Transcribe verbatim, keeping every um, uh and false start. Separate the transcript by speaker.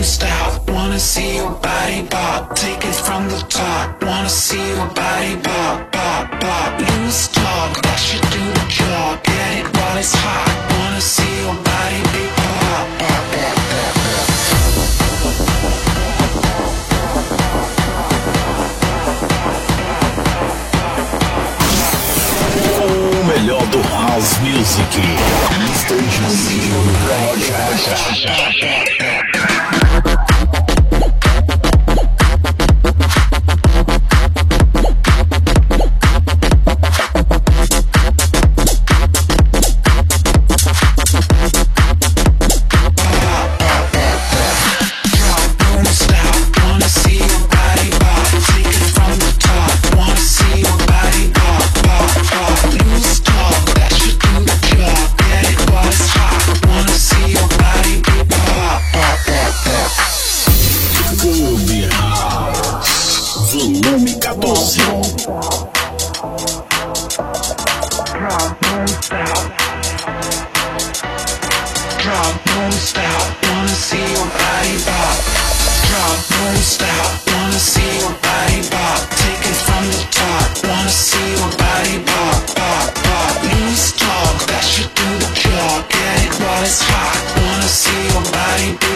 Speaker 1: stop. Wanna see your body pop. Take it from the top. Wanna see your body pop, pop, pop. Loose talk, that should do the job. Get it while it's hot. Wanna see your body be pop, pop, pop, pop, pop.
Speaker 2: O melhor do house music. mister Juninho Project. Volume catorze.
Speaker 1: Drop, don't stop. Drop, don't stop. Wanna see your body pop. Drop, don't stop. Wanna see your body pop. Take it from the top. Wanna see your body pop, pop, pop. Loose talk, that should do the job. Get it while it's hot. Wanna see your body be